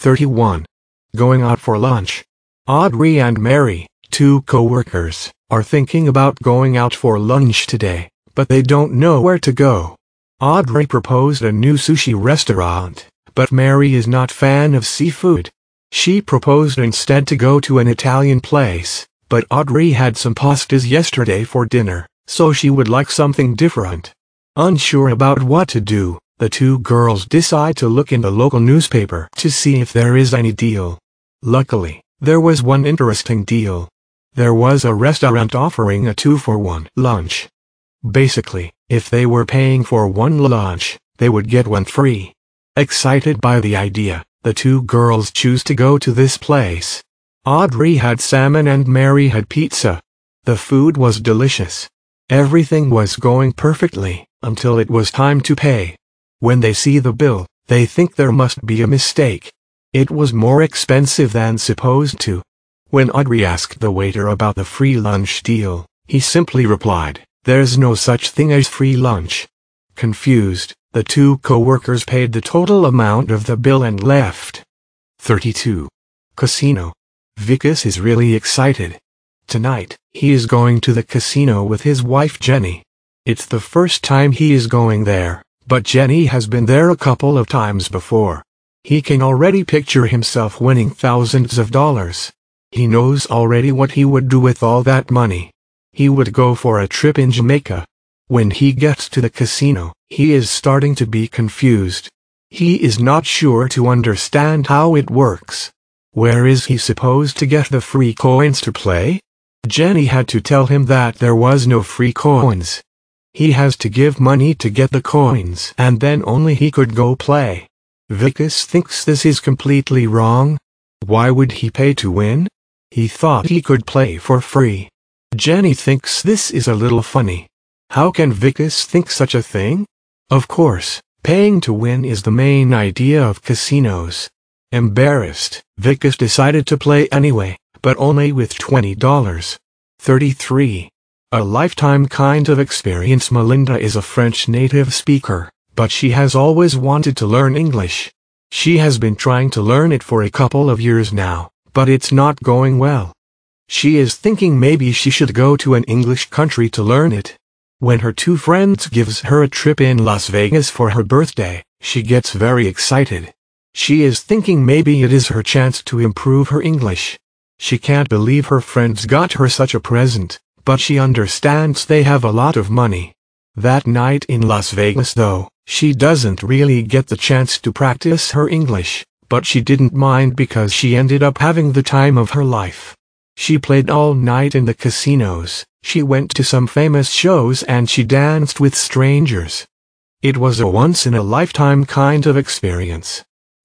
31. Going out for lunch. Audrey and Mary, two co-workers, are thinking about going out for lunch today, but they don't know where to go. Audrey proposed a new sushi restaurant, but Mary is not a fan of seafood. She proposed instead to go to an Italian place, but Audrey had some pastas yesterday for dinner, so she would like something different. Unsure about what to do, the two girls decide to look in the local newspaper to see if there is any deal. Luckily, there was one interesting deal. There was a restaurant offering a 2-for-1 lunch. Basically, if they were paying for one lunch, they would get one free. Excited by the idea, the two girls choose to go to this place. Audrey had salmon and Mary had pizza. The food was delicious. Everything was going perfectly, until it was time to pay. When they see the bill, they think there must be a mistake. It was more expensive than supposed to. When Audrey asked the waiter about the free lunch deal, he simply replied, "There's no such thing as free lunch." Confused, the two co-workers paid the total amount of the bill and left. 32. Casino. Vikas is really excited. Tonight, he is going to the casino with his wife Jenny. It's the first time he is going there, but Jenny has been there a couple of times before. He can already picture himself winning thousands of dollars. He knows already what he would do with all that money. He would go for a trip in Jamaica. When he gets to the casino, he is starting to be confused. He is not sure to understand how it works. Where is he supposed to get the free coins to play? Jenny had to tell him that there was no free coins. He has to give money to get the coins and then only he could go play. Vikas thinks this is completely wrong. Why would he pay to win? He thought he could play for free. Jenny thinks this is a little funny. How can Vikas think such a thing? Of course, paying to win is the main idea of casinos. Embarrassed, Vikas decided to play anyway, but only with $20. 33. A lifetime kind of experience. Melinda is a French native speaker, but she has always wanted to learn English. She has been trying to learn it for a couple of years now, but it's not going well. She is thinking maybe she should go to an English country to learn it. When her two friends gives her a trip in Las Vegas for her birthday, she gets very excited. She is thinking maybe it is her chance to improve her English. She can't believe her friends got her such a present, but she understands they have a lot of money. That night in Las Vegas though, she doesn't really get the chance to practice her English, but she didn't mind because she ended up having the time of her life. She played all night in the casinos, she went to some famous shows and she danced with strangers. It was a once-in-a-lifetime kind of experience.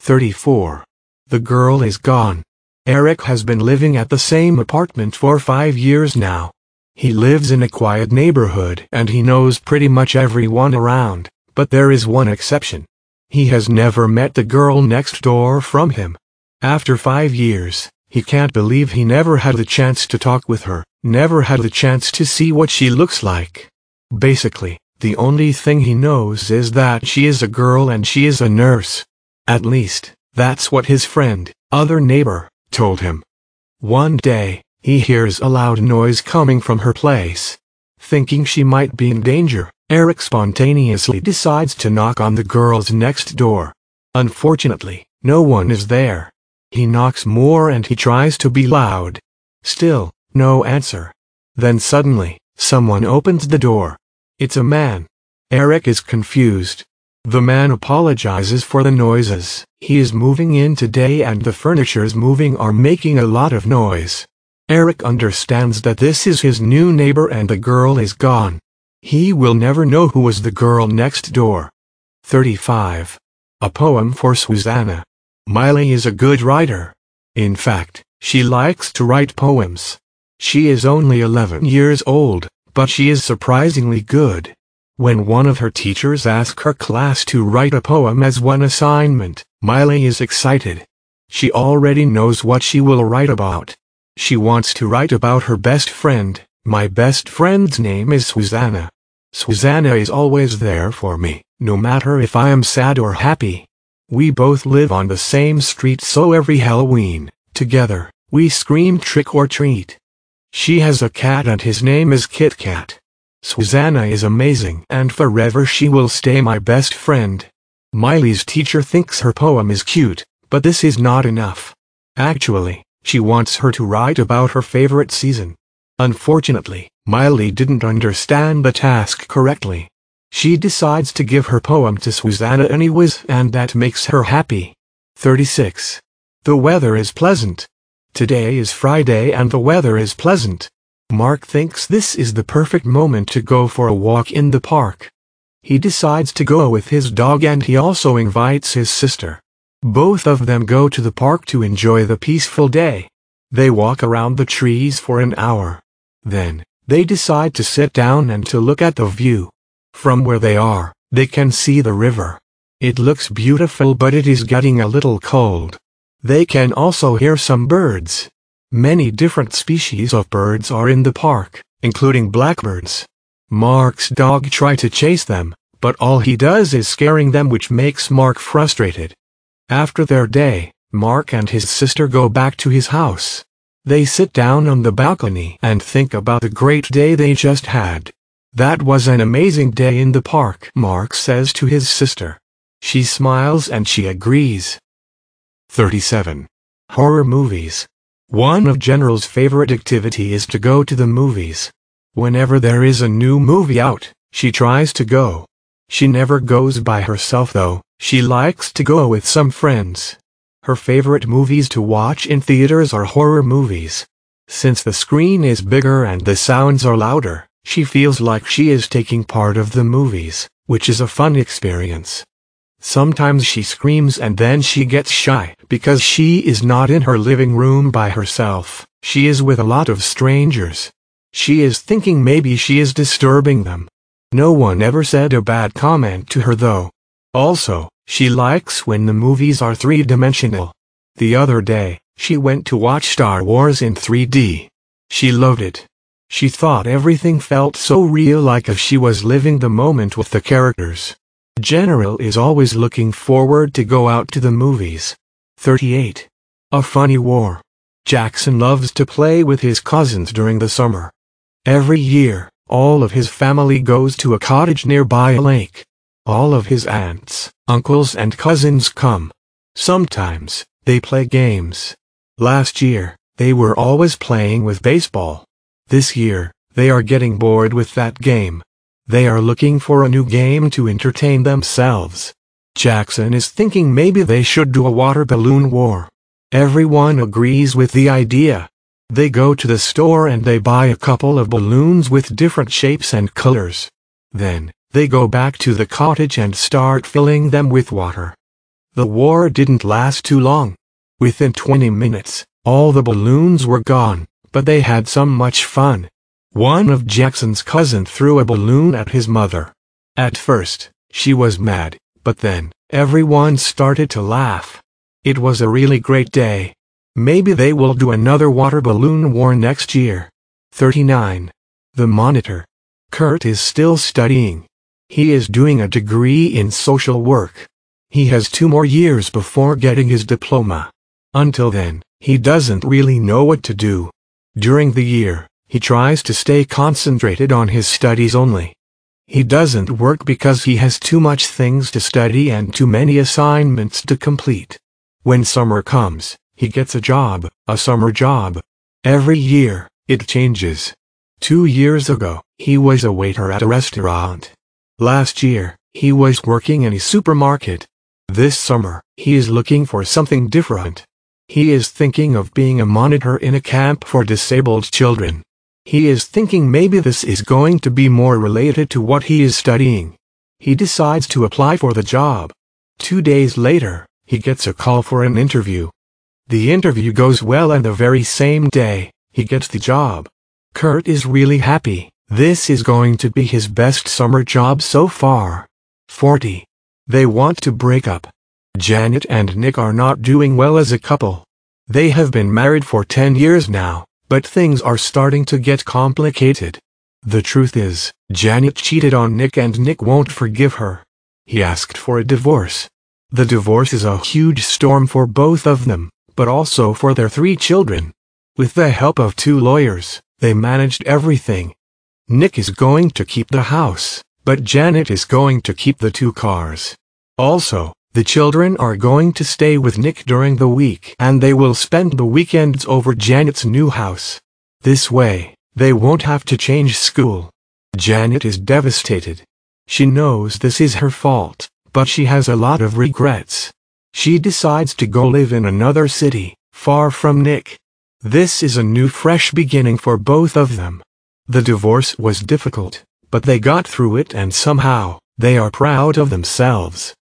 34. The girl is gone. Eric has been living at the same apartment for 5 years now. He lives in a quiet neighborhood and he knows pretty much everyone around, but there is one exception. He has never met the girl next door from him. After 5 years, he can't believe he never had the chance to talk with her, never had the chance to see what she looks like. Basically, the only thing he knows is that she is a girl and she is a nurse. At least, that's what his friend, other neighbor, told him. One day, he hears a loud noise coming from her place. Thinking she might be in danger, Eric spontaneously decides to knock on the girl's next door. Unfortunately, no one is there. He knocks more and he tries to be loud. Still, no answer. Then suddenly, someone opens the door. It's a man. Eric is confused. The man apologizes for the noises. He is moving in today and the furnitures moving are making a lot of noise. Eric understands that this is his new neighbor and the girl is gone. He will never know who was the girl next door. 35. A poem for Susanna. Miley is a good writer. In fact, she likes to write poems. She is only 11 years old, but she is surprisingly good. When one of her teachers asks her class to write a poem as one assignment, Miley is excited. She already knows what she will write about. She wants to write about her best friend. My best friend's name is Susanna. Susanna is always there for me, no matter if I am sad or happy. We both live on the same street, so every Halloween, together, we scream trick or treat. She has a cat and his name is Kit Kat. Susanna is amazing and forever she will stay my best friend. Miley's teacher thinks her poem is cute, but this is not enough. Actually, she wants her to write about her favorite season. Unfortunately, Miley didn't understand the task correctly. She decides to give her poem to Susanna anyways, and that makes her happy. 36. The weather is pleasant. Today is Friday and the weather is pleasant. Mark thinks this is the perfect moment to go for a walk in the park. He decides to go with his dog and he also invites his sister. Both of them go to the park to enjoy the peaceful day. They walk around the trees for an hour. Then, they decide to sit down and to look at the view. From where they are, they can see the river. It looks beautiful, but it is getting a little cold. They can also hear some birds. Many different species of birds are in the park, including blackbirds. Mark's dog tries to chase them, but all he does is scaring them, which makes Mark frustrated. After their day, Mark and his sister go back to his house. They sit down on the balcony and think about the great day they just had. That was an amazing day in the park, Mark says to his sister. She smiles and she agrees. 37. Horror movies. One of General's favorite activity is to go to the movies. Whenever there is a new movie out, she tries to go. She never goes by herself though, she likes to go with some friends. Her favorite movies to watch in theaters are horror movies. Since the screen is bigger and the sounds are louder, she feels like she is taking part of the movies, which is a fun experience. Sometimes she screams and then she gets shy because she is not in her living room by herself, she is with a lot of strangers. She is thinking maybe she is disturbing them. No one ever said a bad comment to her though. Also, she likes when the movies are three-dimensional. The other day, she went to watch Star Wars in 3D. She loved it. She thought everything felt so real, like if she was living the moment with the characters. General is always looking forward to go out to the movies. 38. A funny war. Jackson loves to play with his cousins during the summer. Every year, all of his family goes to a cottage nearby a lake. All of his aunts, uncles and cousins come. Sometimes, they play games. Last year, they were always playing with baseball. This year, they are getting bored with that game. They are looking for a new game to entertain themselves. Jackson is thinking maybe they should do a water balloon war. Everyone agrees with the idea. They go to the store and they buy a couple of balloons with different shapes and colors. Then, they go back to the cottage and start filling them with water. The war didn't last too long. Within 20 minutes, all the balloons were gone, but they had so much fun. One of Jackson's cousins threw a balloon at his mother. At first, she was mad, but then, everyone started to laugh. It was a really great day. Maybe they will do another water balloon war next year. 39. The Monitor. Kurt is still studying. He is doing a degree in social work. He has 2 more years before getting his diploma. Until then, he doesn't really know what to do. During the year, he tries to stay concentrated on his studies only. He doesn't work because he has too much things to study and too many assignments to complete. When summer comes, he gets a summer job. Every year, it changes. 2 years ago, he was a waiter at a restaurant. Last year, he was working in a supermarket. This summer, he is looking for something different. He is thinking of being a monitor in a camp for disabled children. He is thinking maybe this is going to be more related to what he is studying. He decides to apply for the job. 2 days later, he gets a call for an interview. The interview goes well and the very same day, he gets the job. Kurt is really happy. This is going to be his best summer job so far. 40. They want to break up. Janet and Nick are not doing well as a couple. They have been married for 10 years now, but things are starting to get complicated. The truth is, Janet cheated on Nick and Nick won't forgive her. He asked for a divorce. The divorce is a huge storm for both of them, but also for their 3 children. With the help of 2 lawyers, they managed everything. Nick is going to keep the house, but Janet is going to keep the 2 cars. Also, the children are going to stay with Nick during the week and they will spend the weekends over Janet's new house. This way, they won't have to change school. Janet is devastated. She knows this is her fault, but she has a lot of regrets. She decides to go live in another city, far from Nick. This is a new fresh beginning for both of them. The divorce was difficult, but they got through it and somehow, they are proud of themselves.